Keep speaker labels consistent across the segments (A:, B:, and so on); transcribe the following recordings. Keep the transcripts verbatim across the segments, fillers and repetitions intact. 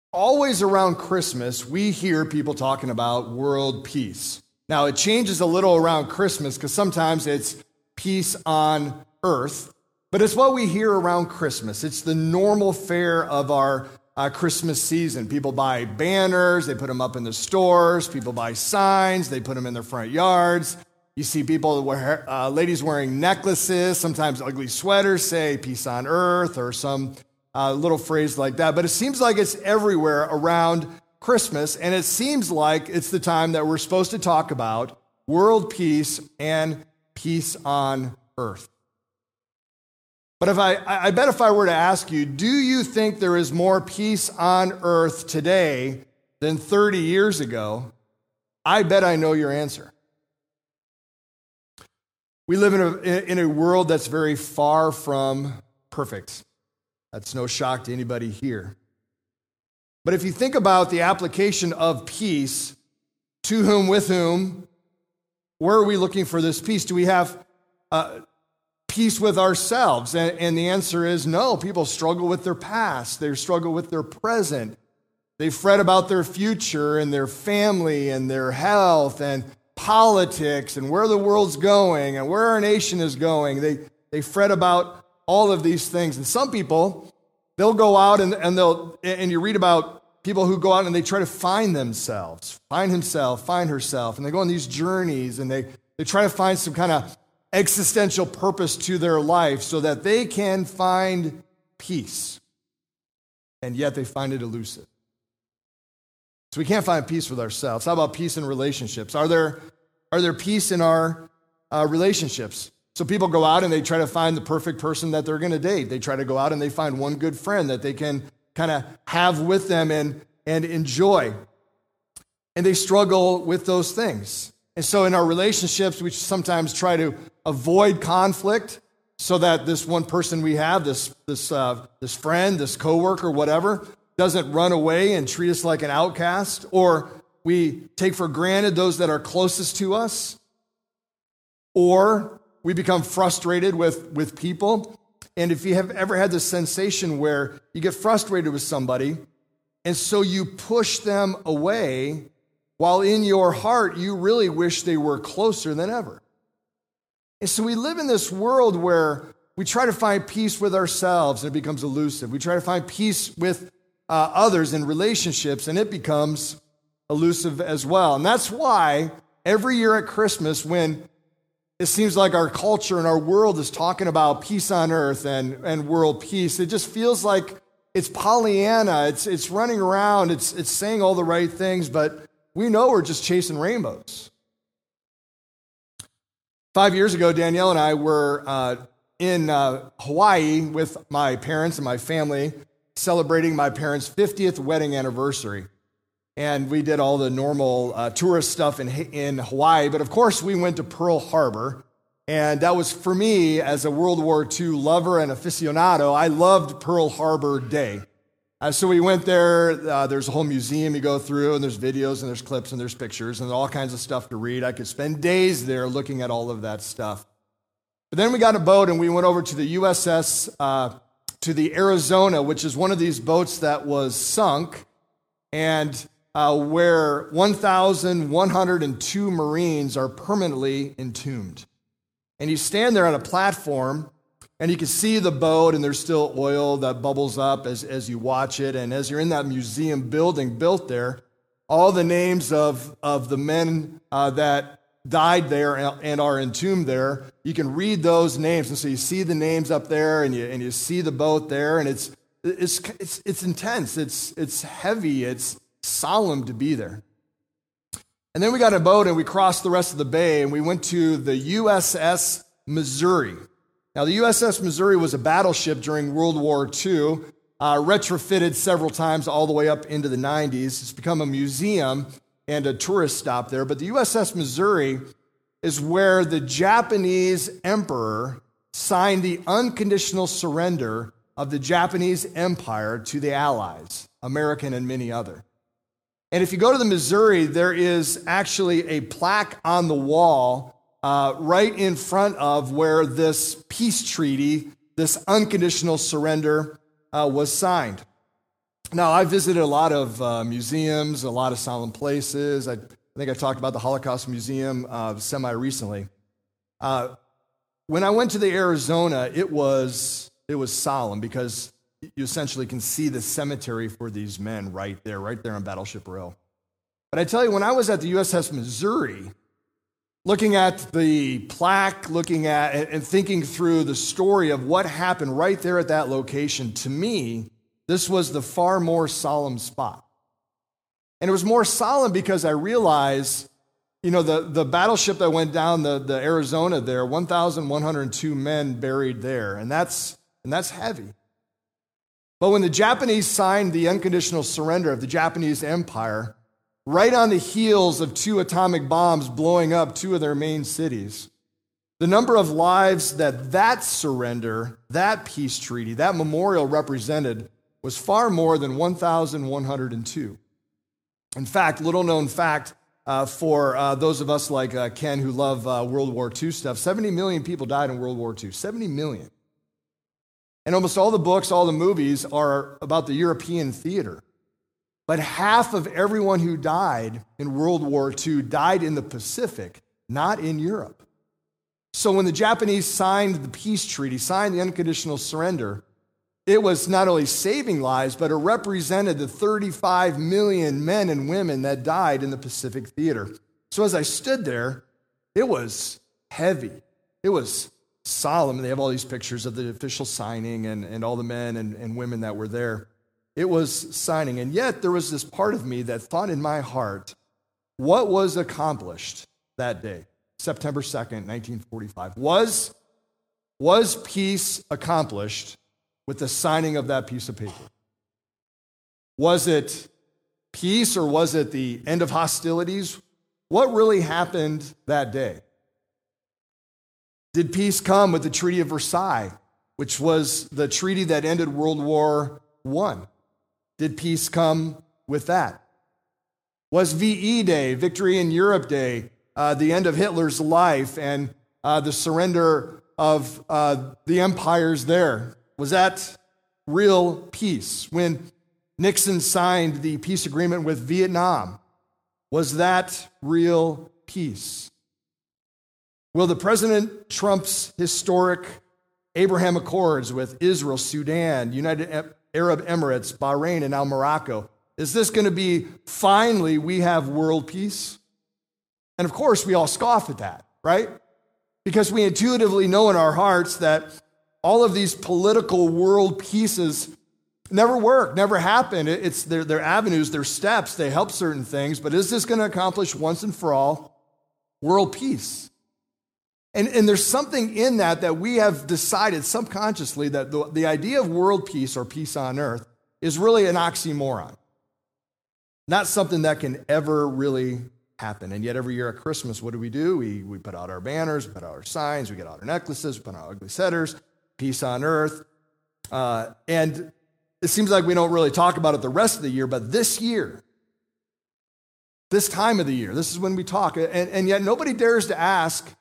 A: always around Christmas, we hear people talking about world peace. Now, it changes a little around Christmas because sometimes it's peace on earth, but it's what we hear around Christmas. It's the normal fare of our uh, Christmas season. People buy banners, they put them up in the stores, people buy signs, they put them in their front yards. You see people, wear, uh, ladies wearing necklaces, sometimes ugly sweaters say peace on earth or some uh, little phrase like that. But it seems like it's everywhere around Christmas, and it seems like it's the time that we're supposed to talk about world peace and peace on earth. But if I, I bet if I were to ask you, do you think there is more peace on earth today than thirty years ago? I bet I know your answer. We live in a, in a world that's very far from perfect. That's no shock to anybody here. But if you think about the application of peace, to whom, with whom, where are we looking for this peace? Do we have uh, peace with ourselves? And, and the answer is no. People struggle with their past. They struggle with their present. They fret about their future and their family and their health and politics and where the world's going and where our nation is going. They, they fret about all of these things. And some people, they'll go out and, and they'll, and you read about people who go out and they try to find themselves, find himself, find herself, and they go on these journeys and they, they try to find some kind of existential purpose to their life so that they can find peace. And yet they find it elusive. So we can't find peace with ourselves. How about peace in relationships? Are there, are there peace in our uh, relationships? So people go out and they try to find the perfect person that they're going to date. They try to go out and they find one good friend that they can kind of have with them and, and enjoy. And they struggle with those things. And so in our relationships, we sometimes try to avoid conflict so that this one person we have, this, this, uh, this friend, this coworker, whatever, doesn't run away and treat us like an outcast. Or we take for granted those that are closest to us. Or we become frustrated with, with people. And if you have ever had this sensation where you get frustrated with somebody, and so you push them away, while in your heart you really wish they were closer than ever. And so we live in this world where we try to find peace with ourselves, and it becomes elusive. We try to find peace with uh, others in relationships, and it becomes elusive as well. And that's why every year at Christmas, when it seems like our culture and our world is talking about peace on earth and, and world peace, it just feels like it's Pollyanna. It's it's running around. It's it's saying all the right things, but we know we're just chasing rainbows. Five years ago, Danielle and I were uh, in uh, Hawaii with my parents and my family, celebrating my parents' fiftieth wedding anniversary. And we did all the normal uh, tourist stuff in, in Hawaii. But of course, we went to Pearl Harbor. And that was, for me, as a World War Two lover and aficionado, I loved Pearl Harbor Day. Uh, so we went there. Uh, there's a whole museum you go through, and there's videos, and there's clips, and there's pictures, and all kinds of stuff to read. I could spend days there looking at all of that stuff. But then we got a boat, and we went over to the U S S, uh, to the Arizona, which is one of these boats that was sunk, and Uh, where one thousand one hundred two Marines are permanently entombed. And you stand there on a platform, and you can see the boat, and there's still oil that bubbles up as, as you watch it. And as you're in that museum building built there, all the names of, of the men uh, that died there and are entombed there, you can read those names. And so you see the names up there, and you and you see the boat there, and it's it's it's it's intense. It's it's heavy. It's solemn to be there. And then we got a boat and we crossed the rest of the bay and we went to the U S S Missouri. Now, the U S S Missouri was a battleship during World War Two, uh, retrofitted several times all the way up into the nineties. It's become a museum and a tourist stop there. But the U S S Missouri is where the Japanese emperor signed the unconditional surrender of the Japanese Empire to the Allies, American and many other. And if you go to the Missouri, there is actually a plaque on the wall uh, right in front of where this peace treaty, this unconditional surrender, uh, was signed. Now, I visited a lot of uh, museums, a lot of solemn places. I, I think I talked about the Holocaust Museum uh, semi-recently. Uh, when I went to the Arizona, it was it was solemn because you essentially can see the cemetery for these men right there, right there on Battleship Row. But I tell you, when I was at the U S S Missouri, looking at the plaque, looking at and thinking through the story of what happened right there at that location, to me, this was the far more solemn spot. And it was more solemn because I realized, you know, the, the battleship that went down the, the Arizona there, one thousand one hundred two men buried there, and that's and that's heavy. But when the Japanese signed the unconditional surrender of the Japanese Empire, right on the heels of two atomic bombs blowing up two of their main cities, the number of lives that that surrender, that peace treaty, that memorial represented was far more than one thousand one hundred two. In fact, little known fact uh, for uh, those of us like uh, Ken who love uh, World War Two stuff, seventy million people died in World War Two. seventy million. And almost all the books, all the movies are about the European theater. But half of everyone who died in World War Two died in the Pacific, not in Europe. So when the Japanese signed the peace treaty, signed the unconditional surrender, it was not only saving lives, but it represented the thirty-five million men and women that died in the Pacific theater. So as I stood there, it was heavy. It was solemn. And they have all these pictures of the official signing and, and all the men and, and women that were there. It was signing. And yet there was this part of me that thought in my heart, what was accomplished that day, September second, nineteen forty-five? Was, was peace accomplished with the signing of that piece of paper? Was it peace or was it the end of hostilities? What really happened that day? Did peace come with the Treaty of Versailles, which was the treaty that ended World War One? Did peace come with that? Was V E Day, Victory in Europe Day, uh, the end of Hitler's life and uh, the surrender of uh, the empires there? Was that real peace? When Nixon signed the peace agreement with Vietnam, was that real peace? Will the President Trump's historic Abraham Accords with Israel, Sudan, United Arab Emirates, Bahrain, and now Morocco, is this going to be finally we have world peace? And of course, we all scoff at that, right? Because we intuitively know in our hearts that all of these political world peaces never work, never happen. It's their, their avenues, their steps, they help certain things, but is this going to accomplish once and for all world peace? And, and there's something in that that we have decided subconsciously that the, the idea of world peace or peace on earth is really an oxymoron. Not something that can ever really happen. And yet every year at Christmas, what do we do? We, we put out our banners, we put out our signs, we get out our necklaces, we put out our ugly setters, peace on earth. Uh, and it seems like we don't really talk about it the rest of the year, but this year, this time of the year, this is when we talk. And, and yet nobody dares to ask,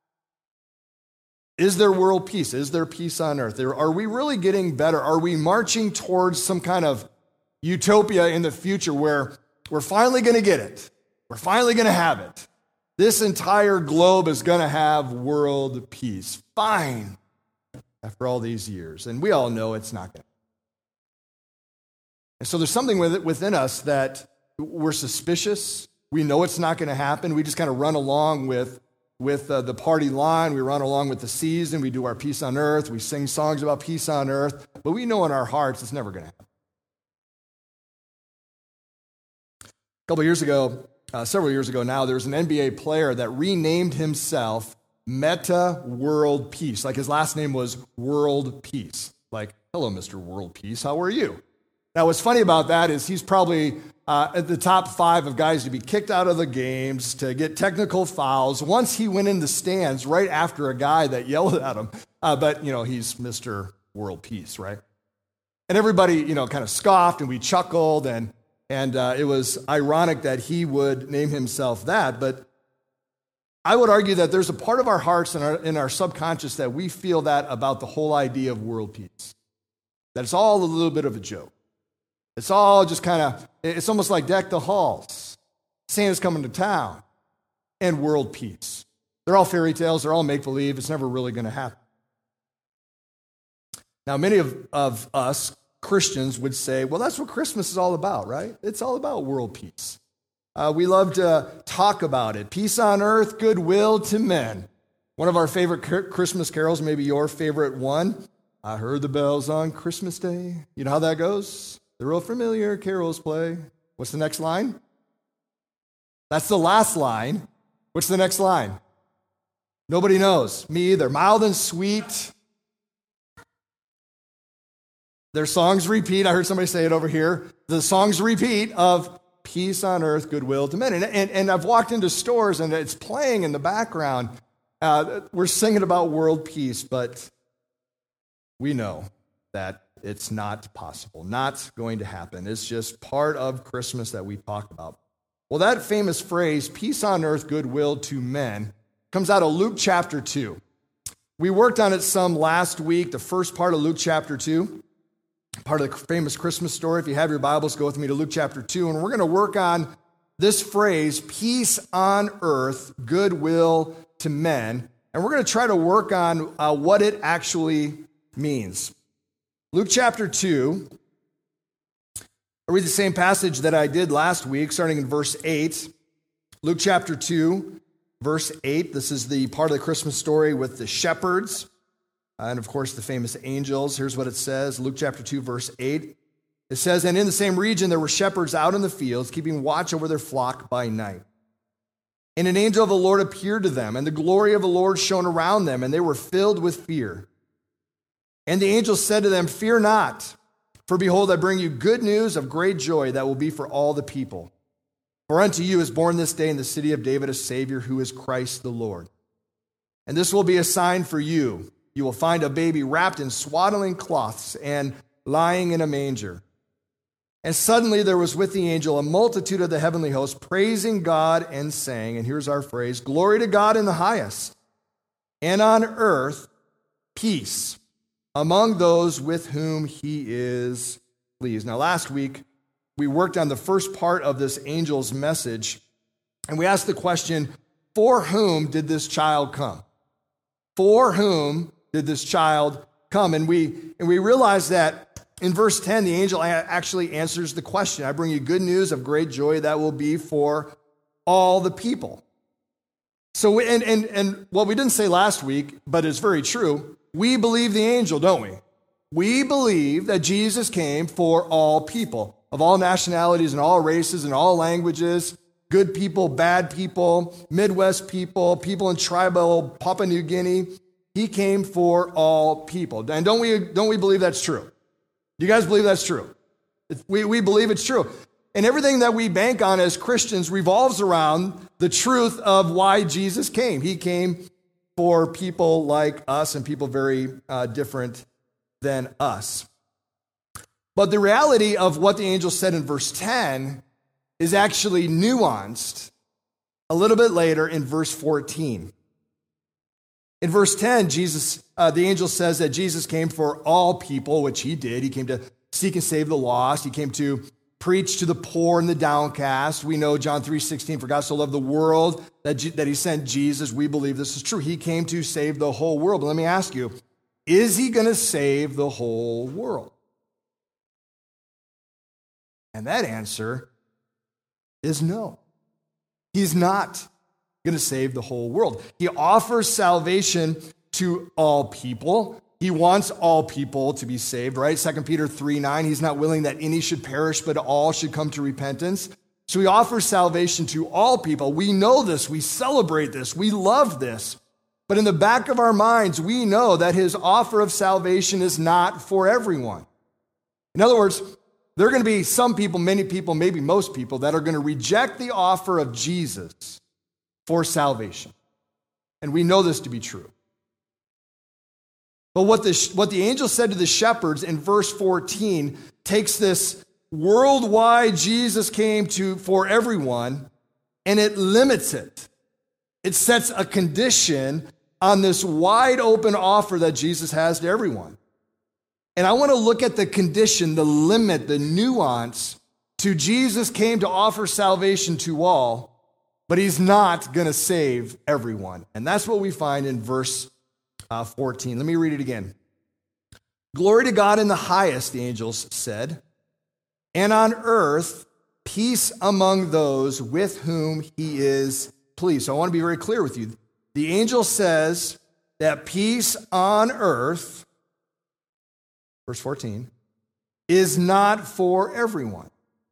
A: is there world peace? Is there peace on earth? Are we really getting better? Are we marching towards some kind of utopia in the future where we're finally going to get it? We're finally going to have it. This entire globe is going to have world peace. Fine. After all these years. And we all know it's not going to. And so there's something within us that we're suspicious. We know it's not going to happen. We just kind of run along with with uh, the party line. We run along with the season. We do our peace on earth. We sing songs about peace on earth. But we know in our hearts it's never going to happen. A couple years ago, uh, several years ago now, there was an N B A player that renamed himself Meta World Peace. Like his last name was World Peace. Like, hello, Mister World Peace. How are you? Now, what's funny about that is he's probably uh, at the top five of guys to be kicked out of the games, to get technical fouls. Once he went in the stands right after a guy that yelled at him. Uh, but, you know, he's Mister World Peace, right? And everybody, you know, kind of scoffed and we chuckled. And, and uh, it was ironic that he would name himself that. But I would argue that there's a part of our hearts and our, in our subconscious that we feel that about the whole idea of world peace. That it's all a little bit of a joke. It's all just kind of, it's almost like deck the halls. Santa's coming to town. And world peace. They're all fairy tales. They're all make-believe. It's never really going to happen. Now, many of, of us Christians would say, well, that's what Christmas is all about, right? It's all about world peace. Uh, we love to talk about it. Peace on earth, goodwill to men. One of our favorite Christmas carols, maybe your favorite one. I heard the bells on Christmas Day. You know how that goes? The real familiar carols play. What's the next line? That's the last line. What's the next line? Nobody knows. Me either. Mild and sweet. Their songs repeat. I heard somebody say it over here. The songs repeat of peace on earth, goodwill to men. And, and, and I've walked into stores and it's playing in the background. Uh, we're singing about world peace, but we know that it's not possible, not going to happen. It's just part of Christmas that we talk about. Well, that famous phrase, peace on earth, goodwill to men, comes out of Luke chapter two. We worked on it some last week, the first part of Luke chapter two, part of the famous Christmas story. If you have your Bibles, go with me to Luke chapter two, and we're going to work on this phrase, peace on earth, goodwill to men, and we're going to try to work on uh, what it actually means. Luke chapter two, I'll read the same passage that I did last week, starting in verse eight. Luke chapter two, verse eight. This is the part of the Christmas story with the shepherds uh, and, of course, the famous angels. Here's what it says, Luke chapter two, verse eight. It says, "And in the same region there were shepherds out in the fields, keeping watch over their flock by night. And an angel of the Lord appeared to them, and the glory of the Lord shone around them, and they were filled with fear. And the angel said to them, 'Fear not, for behold, I bring you good news of great joy that will be for all the people. For unto you is born this day in the city of David a Savior, who is Christ the Lord. And this will be a sign for you. You will find a baby wrapped in swaddling cloths and lying in a manger.' And suddenly there was with the angel a multitude of the heavenly host, praising God and saying," and here's our phrase, "Glory to God in the highest, and on earth peace among those with whom he is pleased." Now, last week, we worked on the first part of this angel's message, and we asked the question, for whom did this child come? For whom did this child come? And we, and we realized that in verse ten, the angel actually answers the question. I bring you good news of great joy that will be for all the people. So, we, and, and, and what we didn't say last week, but it's very true, we believe the angel, don't we? We believe that Jesus came for all people, of all nationalities and all races and all languages, good people, bad people, Midwest people, people in tribal Papua New Guinea. He came for all people. And don't we, don't we believe that's true? Do you guys believe that's true? We, we believe it's true. And everything that we bank on as Christians revolves around the truth of why Jesus came. He came for people like us and people very uh, different than us. But the reality of what the angel said in verse ten is actually nuanced a little bit later in verse fourteen. In verse ten, Jesus, uh, the angel says that Jesus came for all people, which he did. He came to seek and save the lost. He came to preach to the poor and the downcast. We know John three sixteen, for God so loved the world that, G- that he sent Jesus. We believe this is true. He came to save the whole world. But let me ask you, is he going to save the whole world? And that answer is no. He's not going to save the whole world. He offers salvation to all people. He wants all people to be saved, right? Second Peter three nine, he's not willing that any should perish, but all should come to repentance. So he offers salvation to all people. We know this. We celebrate this. We love this. But in the back of our minds, we know that his offer of salvation is not for everyone. In other words, there are going to be some people, many people, maybe most people, that are going to reject the offer of Jesus for salvation. And we know this to be true. But what the, what the angel said to the shepherds in verse fourteen takes this worldwide Jesus came to for everyone, and it limits it. It sets a condition on this wide open offer that Jesus has to everyone. And I want to look at the condition, the limit, the nuance to Jesus came to offer salvation to all, but he's not going to save everyone. And that's what we find in verse uh, fourteen. Let me read it again. Glory to God in the highest, the angels said, and on earth, peace among those with whom he is pleased. So I want to be very clear with you. The angel says that peace on earth, verse fourteen, is not for everyone.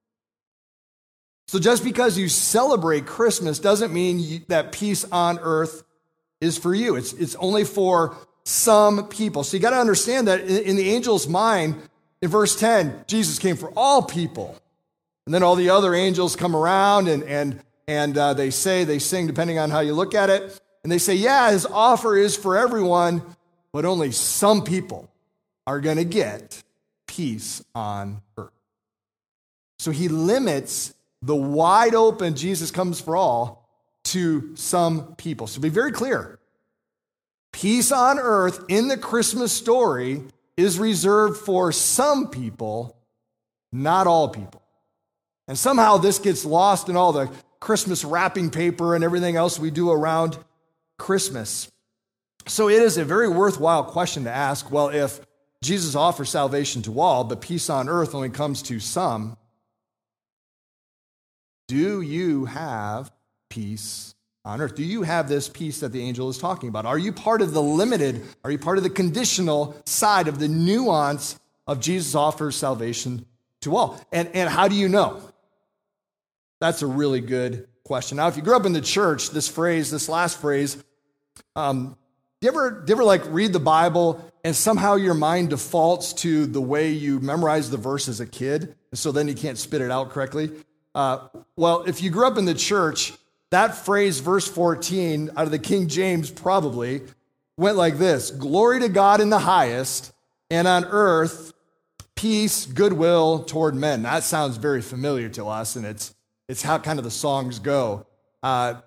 A: So just because you celebrate Christmas doesn't mean you, that peace on earth is for you. It's, it's only for some people. So you got to understand that in, in the angel's mind, in verse ten, Jesus came for all people. And then all the other angels come around and, and, and uh, they say, they sing, depending on how you look at it. And they say, yeah, his offer is for everyone, but only some people are going to get peace on earth. So he limits the wide open Jesus comes for all to some people. So be very clear. Peace on earth in the Christmas story is reserved for some people, not all people. And somehow this gets lost in all the Christmas wrapping paper and everything else we do around Christmas. So it is a very worthwhile question to ask. Well, if Jesus offers salvation to all, but peace on earth only comes to some, do you have peace on earth? Do you have this peace that the angel is talking about? Are you part of the limited, are you part of the conditional side of the nuance of Jesus offers salvation to all? And, and how do you know? That's a really good question. Now, if you grew up in the church, this phrase, this last phrase, um, do you ever, do you ever like read the Bible and somehow your mind defaults to the way you memorized the verse as a kid, and so then you can't spit it out correctly? Uh, well, if you grew up in the church, that phrase, verse fourteen, out of the King James probably, went like this: glory to God in the highest, and on earth, peace, goodwill toward men. That sounds very familiar to us, and it's it's how kind of the songs go. Uh,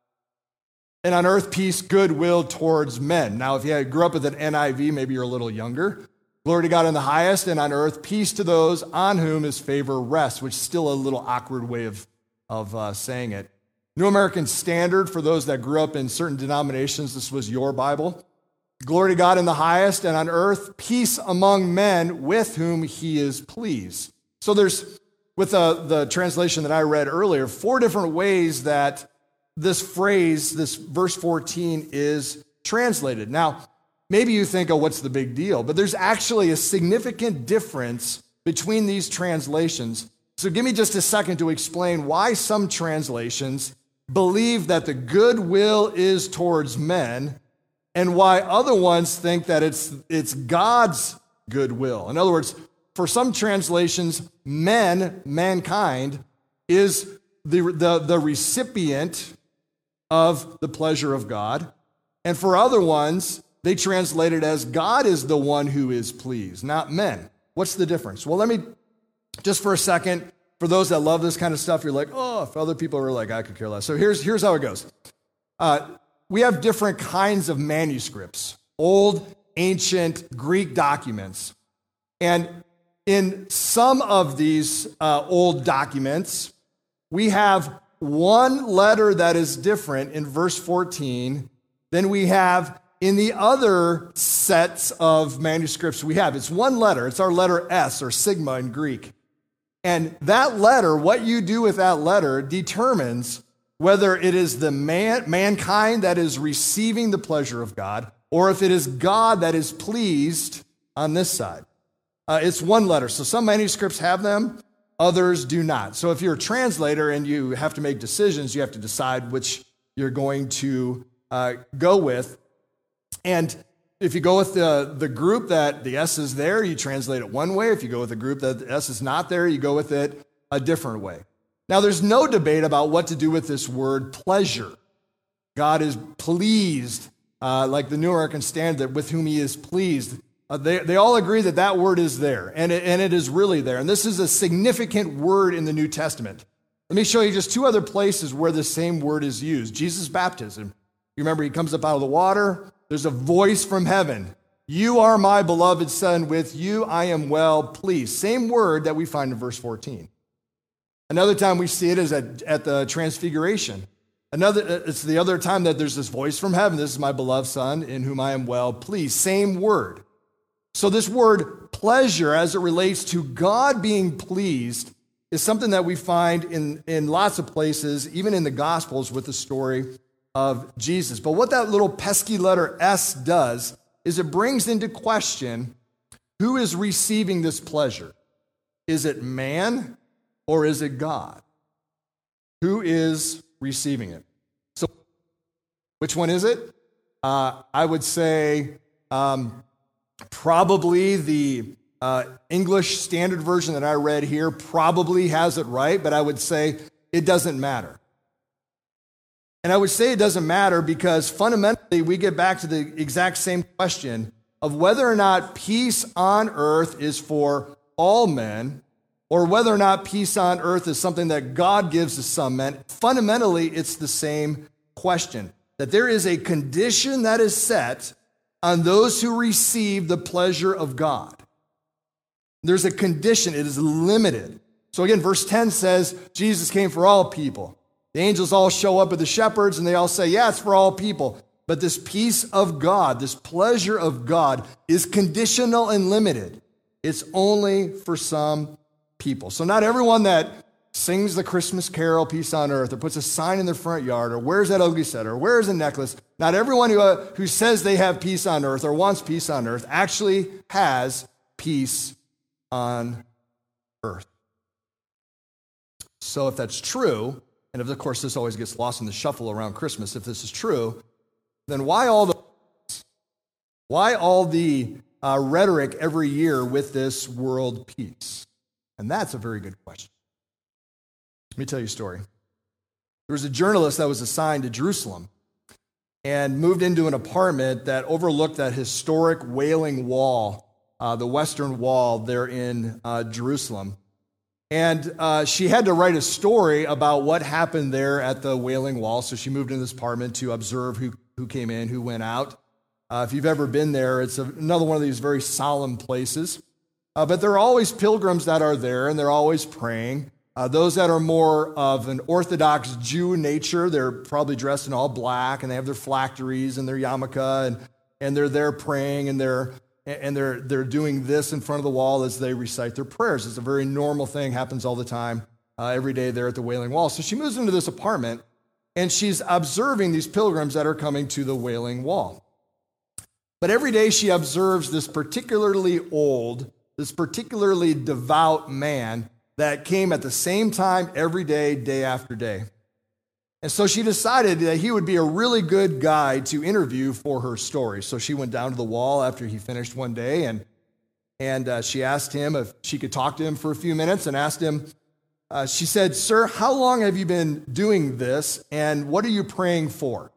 A: and on earth, peace, goodwill towards men. Now, if you grew up with an N I V, maybe you're a little younger. Glory to God in the highest, and on earth, peace to those on whom his favor rests, which is still a little awkward way of, of uh, saying it. New American Standard, for those that grew up in certain denominations, this was your Bible. Glory to God in the highest, and on earth, peace among men with whom he is pleased. So there's, with the, the translation that I read earlier, four different ways that this phrase, this verse fourteen, is translated. Now, maybe you think, oh, what's the big deal? But there's actually a significant difference between these translations. So give me just a second to explain why some translations believe that the goodwill is towards men and why other ones think that it's, it's God's goodwill. In other words, for some translations, men, mankind, is the, the, the recipient of the pleasure of God. And for other ones, they translate it as God is the one who is pleased, not men. What's the difference? Well, let me, just for a second, for those that love this kind of stuff, you're like, oh, if other people are like, I could care less. So here's, here's how it goes. Uh, we have different kinds of manuscripts, old, ancient Greek documents. And in some of these uh, old documents, we have one letter that is different in verse fourteen than we have in the other sets of manuscripts we have. It's one letter. It's our letter S, or sigma in Greek. And that letter, what you do with that letter, determines whether it is the man, mankind that is receiving the pleasure of God, or if it is God that is pleased on this side. Uh, it's one letter. So some manuscripts have them, others do not. So if you're a translator and you have to make decisions, you have to decide which you're going to uh, go with. And if you go with the, the group that the S is there, you translate it one way. If you go with the group that the S is not there, you go with it a different way. Now, there's no debate about what to do with this word pleasure. God is pleased, uh, like the New American Standard, with whom he is pleased. Uh, they, they all agree that that word is there, and it, and it is really there. And this is a significant word in the New Testament. Let me show you just two other places where the same word is used. Jesus' baptism. You remember he comes up out of the water. There's a voice from heaven. You are my beloved Son. With you I am well pleased. Same word that we find in verse fourteen. Another time we see it is at, at the Transfiguration. Another, it's the other time that there's this voice from heaven. This is my beloved Son in whom I am well pleased. Same word. So this word pleasure, as it relates to God being pleased, is something that we find in, in lots of places, even in the Gospels with the story of Jesus. But what that little pesky letter S does is it brings into question who is receiving this pleasure. Is it man or is it God? Who is receiving it? So which one is it? Uh, I would say um, probably the uh, English Standard Version that I read here probably has it right, but I would say it doesn't matter. And I would say it doesn't matter because fundamentally we get back to the exact same question of whether or not peace on earth is for all men or whether or not peace on earth is something that God gives to some men. Fundamentally, it's the same question, that there is a condition that is set on those who receive the pleasure of God. There's a condition, it is limited. So again, verse ten says, Jesus came for all people. The angels all show up with the shepherds and they all say, yeah, it's for all people. But this peace of God, this pleasure of God is conditional and limited. It's only for some people. So not everyone that sings the Christmas carol, Peace on Earth, or puts a sign in their front yard, or wears that ugly sweater, or wears a necklace, not everyone who, uh, who says they have peace on earth or wants peace on earth actually has peace on earth. So if that's true, and if, of course, this always gets lost in the shuffle around Christmas. If this is true, then why all the why all the uh, rhetoric every year with this world peace? And that's a very good question. Let me tell you a story. There was a journalist that was assigned to Jerusalem and moved into an apartment that overlooked that historic Wailing Wall, uh, the Western Wall there in uh, Jerusalem. And uh, she had to write a story about what happened there at the Wailing Wall. So she moved into this apartment to observe who, who came in, who went out. Uh, if you've ever been there, it's a, another one of these very solemn places. Uh, but there are always pilgrims that are there, and they're always praying. Uh, those that are more of an Orthodox Jew nature, they're probably dressed in all black, and they have their phylacteries and their yarmulke, and, and they're there praying, and they're And they're they're doing this in front of the wall as they recite their prayers. It's a very normal thing, happens all the time, uh, every day there at the Wailing Wall. So she moves into this apartment, and she's observing these pilgrims that are coming to the Wailing Wall. But every day she observes this particularly old, this particularly devout man that came at the same time every day, day after day. And so she decided that he would be a really good guy to interview for her story. So she went down to the wall after he finished one day, and, and uh, she asked him if she could talk to him for a few minutes and asked him, uh, she said, "Sir, how long have you been doing this, and what are you praying for?"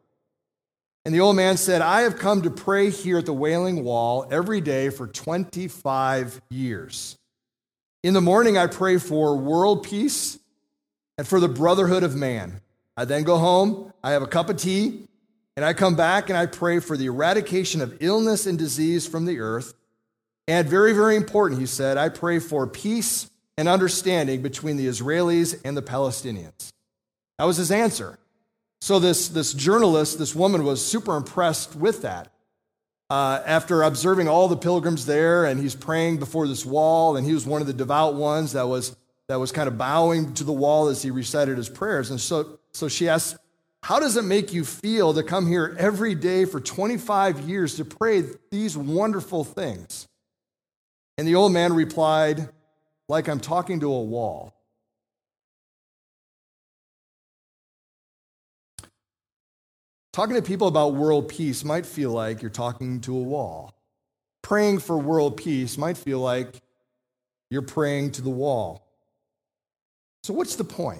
A: And the old man said, "I have come to pray here at the Wailing Wall every day for twenty-five years. In the morning, I pray for world peace and for the brotherhood of man. I then go home, I have a cup of tea, and I come back and I pray for the eradication of illness and disease from the earth. And very, very important," he said, "I pray for peace and understanding between the Israelis and the Palestinians." That was his answer. So this, this journalist, this woman, was super impressed with that. Uh, after observing all the pilgrims there, and he's praying before this wall, and he was one of the devout ones that was that was kind of bowing to the wall as he recited his prayers. And so, so she asked, "How does it make you feel to come here every day for twenty-five years to pray these wonderful things?" And the old man replied, "Like I'm talking to a wall." Talking to people about world peace might feel like you're talking to a wall. Praying for world peace might feel like you're praying to the wall. So what's the point?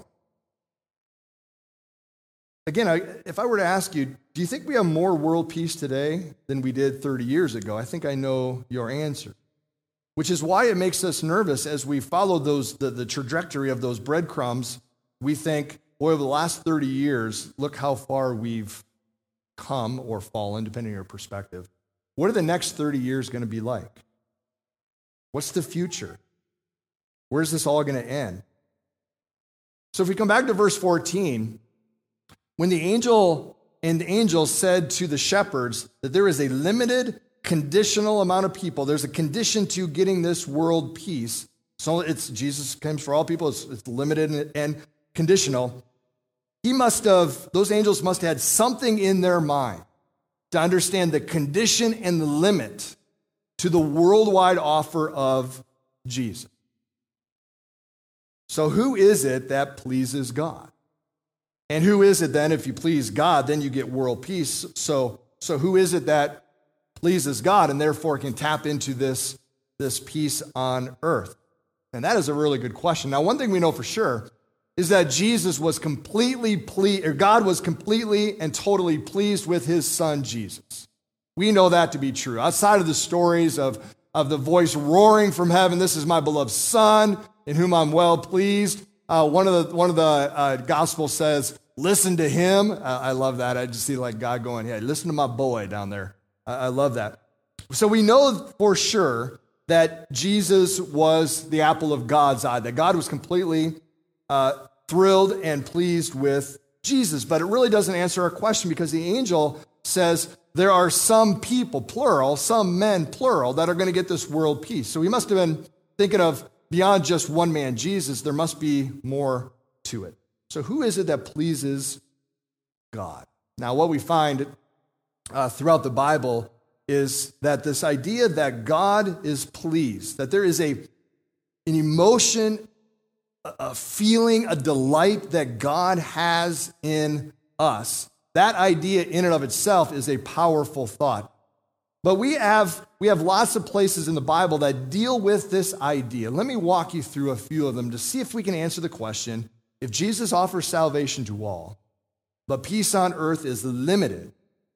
A: Again, I, if I were to ask you, do you think we have more world peace today than we did thirty years ago? I think I know your answer. Which is why it makes us nervous as we follow those the, the trajectory of those breadcrumbs. We think, boy, over the last thirty years, look how far we've come or fallen, depending on your perspective. what are the next thirty years going to be like? What's the future? Where's this all going to end? So if we come back to verse fourteen, when the angel and the angel said to the shepherds that there is a limited, conditional amount of people, there's a condition to getting this world peace. So it's Jesus comes for all people, it's, it's limited and, and conditional. He must have, those angels must have had something in their mind to understand the condition and the limit to the worldwide offer of Jesus. So who is it that pleases God? And who is it then, if you please God, then you get world peace. So, so who is it that pleases God and therefore can tap into this, this peace on earth? And that is a really good question. Now, one thing we know for sure is that Jesus was completely pleased, or God was completely and totally pleased with his son, Jesus. We know that to be true. Outside of the stories of, of the voice roaring from heaven, this is my beloved son, in whom I'm well pleased. Uh, one of the one of the uh, Gospels says, listen to him. Uh, I love that. I just see like God going, yeah, listen to my boy down there. I, I love that. So we know for sure that Jesus was the apple of God's eye, that God was completely uh, thrilled and pleased with Jesus. But it really doesn't answer our question, because the angel says there are some people, plural, some men, plural, that are going to get this world peace. So we must have been thinking of beyond just one man, Jesus. There must be more to it. So who is it that pleases God? Now, what we find uh, throughout the Bible is that this idea that God is pleased, that there is a, an emotion, a feeling, a delight that God has in us, that idea in and of itself is a powerful thought. But we have, we have lots of places in the Bible that deal with this idea. Let me walk you through a few of them to see if we can answer the question, if Jesus offers salvation to all, but peace on earth is limited,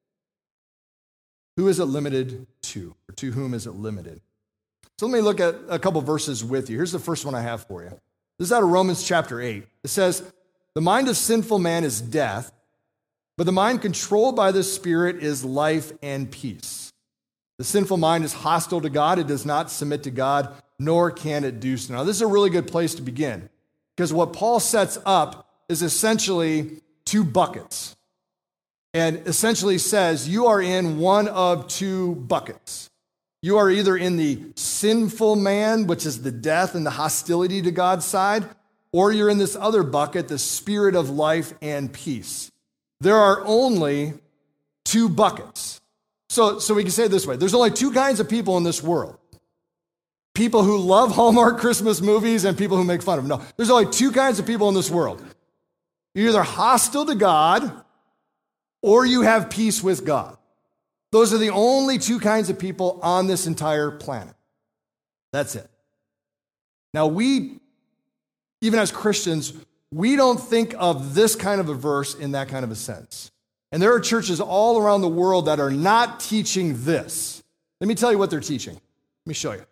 A: who is it limited to? Or to whom is it limited? So let me look at a couple verses with you. Here's the first one I have for you. This is out of Romans chapter eight. It says, the mind of sinful man is death, but the mind controlled by the Spirit is life and peace. The sinful mind is hostile to God. It does not submit to God, nor can it do so. Now, this is a really good place to begin, because what Paul sets up is essentially two buckets. And essentially says you are in one of two buckets. You are either in the sinful man, which is the death and the hostility to God's side, or you're in this other bucket, the spirit of life and peace. There are only two buckets. So, so we can say it this way. There's only two kinds of people in this world. People who love Hallmark Christmas movies and people who make fun of them. No, there's only two kinds of people in this world. You're either hostile to God, or you have peace with God. Those are the only two kinds of people on this entire planet. That's it. Now, we, even as Christians, we don't think of this kind of a verse in that kind of a sense. And there are churches all around the world that are not teaching this. Let me tell you what they're teaching. Let me show you.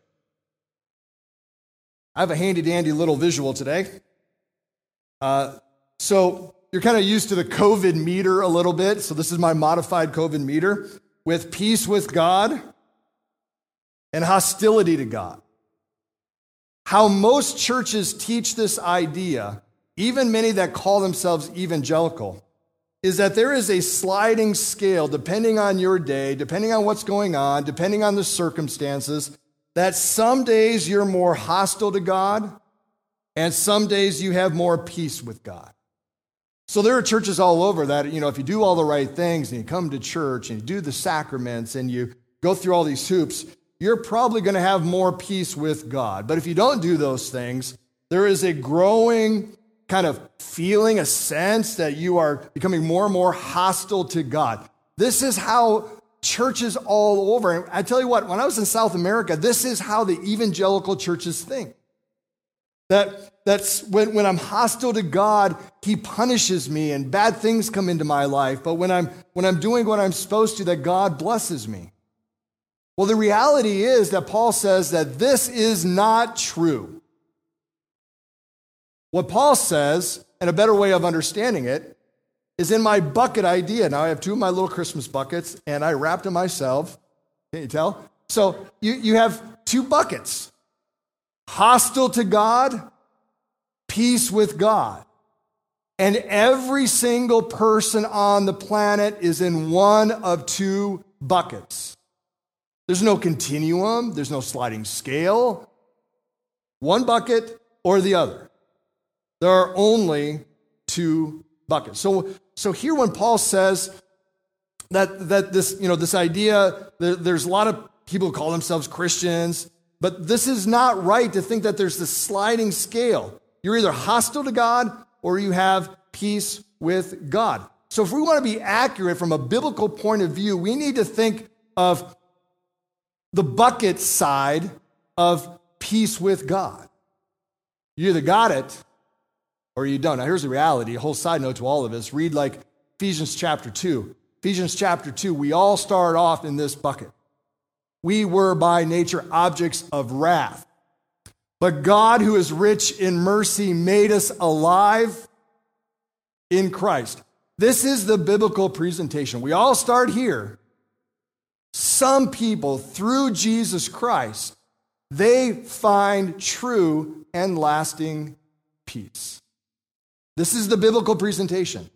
A: I have a handy-dandy little visual today. Uh, so... You're kind of used to the COVID meter a little bit. So this is my modified COVID meter with peace with God and hostility to God. How most churches teach this idea, even many that call themselves evangelical, is that there is a sliding scale depending on your day, depending on what's going on, depending on the circumstances, that some days you're more hostile to God and some days you have more peace with God. So there are churches all over that, you know, if you do all the right things and you come to church and you do the sacraments and you go through all these hoops, you're probably going to have more peace with God. But if you don't do those things, there is a growing kind of feeling, a sense that you are becoming more and more hostile to God. This is how churches all over, and I tell you what, when I was in South America, this is how the evangelical churches think. That that's when, when I'm hostile to God, he punishes me and bad things come into my life. But when I'm when I'm doing what I'm supposed to, that God blesses me. Well, the reality is that Paul says that this is not true. What Paul says, and a better way of understanding it, is in my bucket idea. Now I have two of my little Christmas buckets, and I wrapped them myself. Can you tell? So you, you have two buckets. Hostile to God, peace with God. And every single person on the planet is in one of two buckets. There's no continuum. There's no sliding scale. One bucket or the other. There are only two buckets. So, so here when Paul says that, that this, you know, this idea, there, there's a lot of people who call themselves Christians, but this is not right to think that there's this sliding scale. You're either hostile to God or you have peace with God. So if we want to be accurate from a biblical point of view, we need to think of the bucket side of peace with God. You either got it or you don't. Now here's the reality, a whole side note to all of us. Read like Ephesians chapter two. Ephesians chapter two, we all start off in this bucket. We were by nature objects of wrath. But God, who is rich in mercy, made us alive in Christ. This is the biblical presentation. We all start here. Some people, through Jesus Christ, they find true and lasting peace. This is the biblical presentation.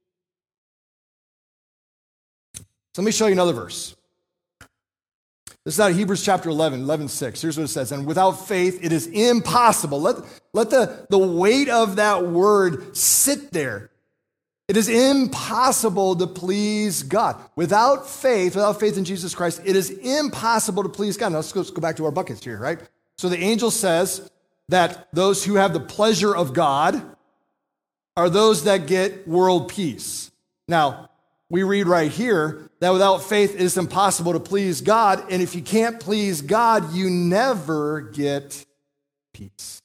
A: So let me show you another verse. This is out of Hebrews chapter eleven, eleven six. Here's what it says. And without faith, it is impossible. Let, let the, the weight of that word sit there. It is impossible to please God. Without faith, without faith in Jesus Christ, it is impossible to please God. Now let's go, let's go back to our buckets here, right? So the angel says that those who have the pleasure of God are those that get world peace. Now, we read right here that without faith it is impossible to please God, and if you can't please God, you never get peace.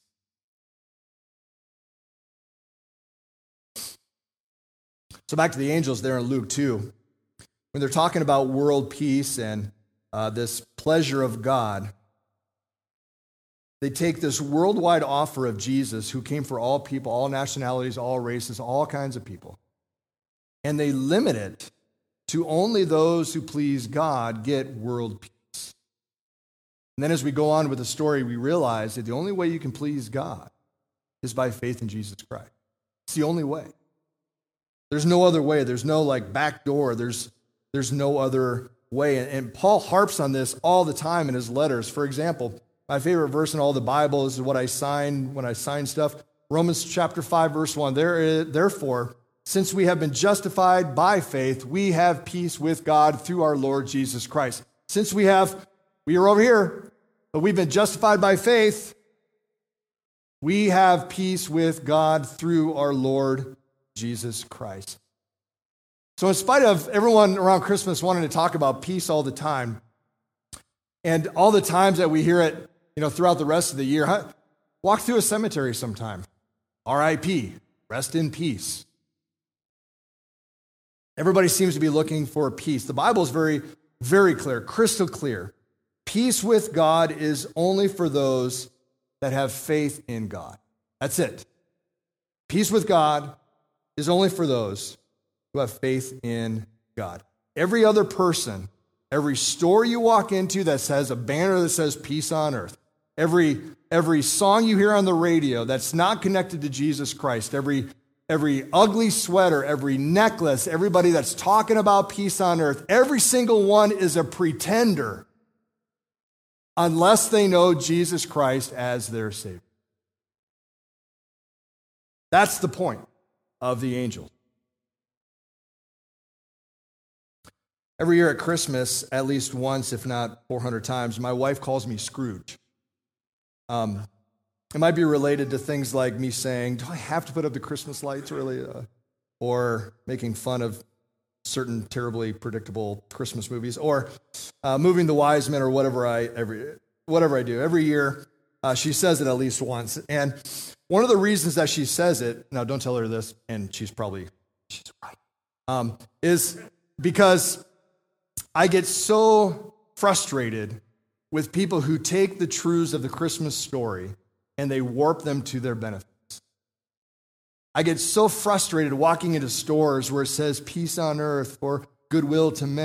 A: So back to the angels there in Luke two. When they're talking about world peace and uh, this pleasure of God, they take this worldwide offer of Jesus, who came for all people, all nationalities, all races, all kinds of people, and they limit it to only those who please God get world peace. And then as we go on with the story, we realize that the only way you can please God is by faith in Jesus Christ. It's the only way. There's no other way. There's no like back door. There's, there's no other way. And, and Paul harps on this all the time in his letters. For example, my favorite verse in all the Bible is what I sign when I sign stuff. Romans chapter five, verse one. There, therefore, since we have been justified by faith, we have peace with God through our Lord Jesus Christ. Since we have, we are over here, but we've been justified by faith, we have peace with God through our Lord Jesus Christ. So in spite of everyone around Christmas wanting to talk about peace all the time, and all the times that we hear it, you know, throughout the rest of the year, huh? Walk through a cemetery sometime. R I P, rest in peace. Everybody seems to be looking for peace. The Bible is very, very clear, crystal clear. Peace with God is only for those that have faith in God. That's it. Peace with God is only for those who have faith in God. Every other person, every store you walk into that says a banner that says peace on earth, every, every song you hear on the radio that's not connected to Jesus Christ, every, every ugly sweater, every necklace, everybody that's talking about peace on earth, every single one is a pretender unless they know Jesus Christ as their Savior. That's the point of the angels. Every year at Christmas, at least once, if not four hundred times, my wife calls me Scrooge. Um, it might be related to things like me saying, do I have to put up the Christmas lights really? Uh, or making fun of certain terribly predictable Christmas movies, or uh, moving the wise men, or whatever I, every, whatever I do. Every year, uh, she says it at least once. And one of the reasons that she says it, now don't tell her this, and she's probably, she's right, um, is because I get so frustrated with people who take the truths of the Christmas story and they warp them to their benefits. I get so frustrated walking into stores where it says peace on earth or goodwill to men,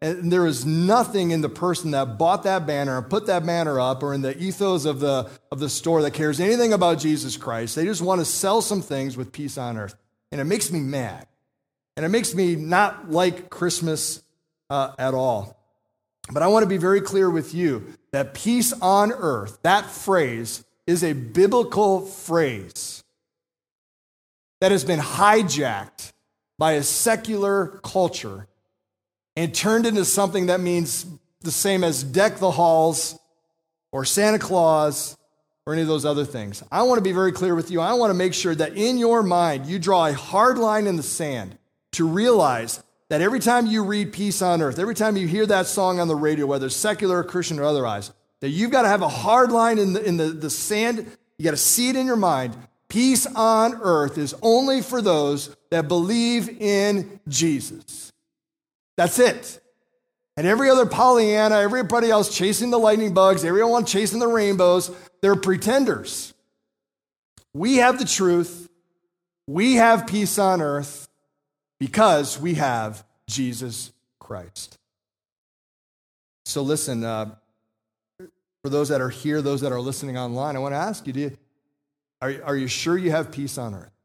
A: And there is nothing in the person that bought that banner and put that banner up or in the ethos of the, of the store that cares anything about Jesus Christ. They just want to sell some things with peace on earth. And it makes me mad. And it makes me not like Christmas uh, at all. But I want to be very clear with you that peace on earth, that phrase, is a biblical phrase that has been hijacked by a secular culture and turned into something that means the same as deck the halls or Santa Claus or any of those other things. I want to be very clear with you. I want to make sure that in your mind you draw a hard line in the sand to realize that every time you read Peace on Earth, every time you hear that song on the radio, whether secular or Christian or otherwise, that you've got to have a hard line in the, in the, the sand. You got to see it in your mind. Peace on earth is only for those that believe in Jesus. That's it. And every other Pollyanna, everybody else chasing the lightning bugs, everyone chasing the rainbows, they're pretenders. We have the truth. We have peace on earth because we have Jesus Christ. So listen, uh, for those that are here, those that are listening online, I want to ask you, do you are, are you sure you have peace on earth?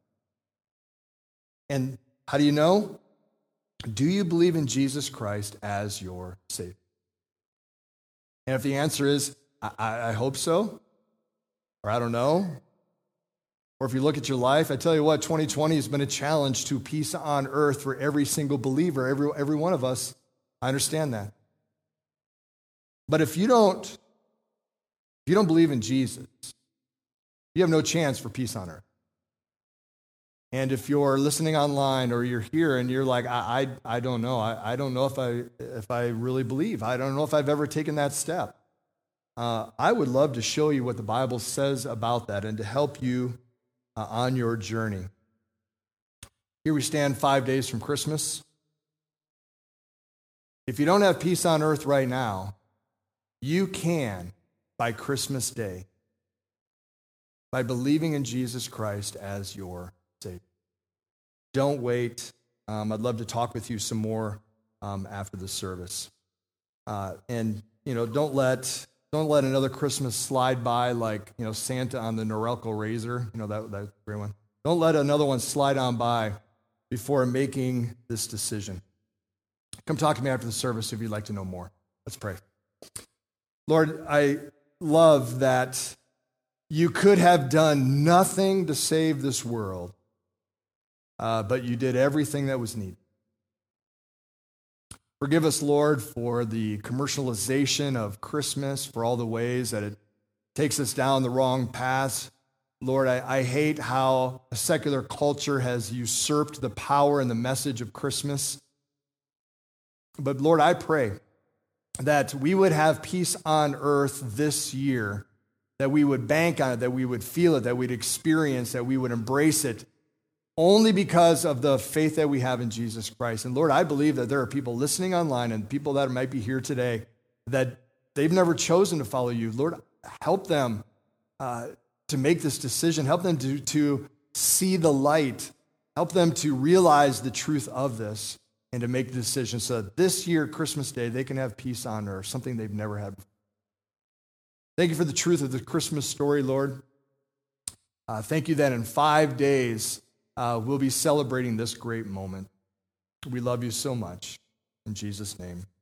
A: And how do you know? Do you believe in Jesus Christ as your Savior? And if the answer is, I, I hope so, or I don't know, or if you look at your life, I tell you what, twenty twenty has been a challenge to peace on earth for every single believer, every, every one of us. I understand that. But if you don't, if you don't believe in Jesus, you have no chance for peace on earth. And if you're listening online or you're here and you're like, I, I, I don't know, I, I don't know if I, if I really believe, I don't know if I've ever taken that step. Uh, I would love to show you what the Bible says about that and to help you uh, on your journey. Here we stand five days from Christmas. If you don't have peace on earth right now, you can by Christmas Day, by believing in Jesus Christ as your Savior. Don't wait. Um, I'd love to talk with you some more um, after the service. Uh, and you know, don't let don't let another Christmas slide by like you know Santa on the Norelco razor. You know that that great one. Don't let another one slide on by before making this decision. Come talk to me after the service if you'd like to know more. Let's pray. Lord, I love that you could have done nothing to save this world, uh, but you did everything that was needed. Forgive us, Lord, for the commercialization of Christmas, for all the ways that it takes us down the wrong paths. Lord, I, I hate how a secular culture has usurped the power and the message of Christmas. But Lord, I pray that we would have peace on earth this year, that we would bank on it, that we would feel it, that we'd experience, that we would embrace it, only because of the faith that we have in Jesus Christ. And Lord, I believe that there are people listening online and people that might be here today that they've never chosen to follow you. Lord, help them uh, to make this decision. Help them to, to see the light. Help them to realize the truth of this and to make the decision so that this year, Christmas Day, they can have peace on earth, something they've never had before. Thank you for the truth of the Christmas story, Lord. Uh, thank you that in five days, uh, we'll be celebrating this great moment. We love you so much. In Jesus' name.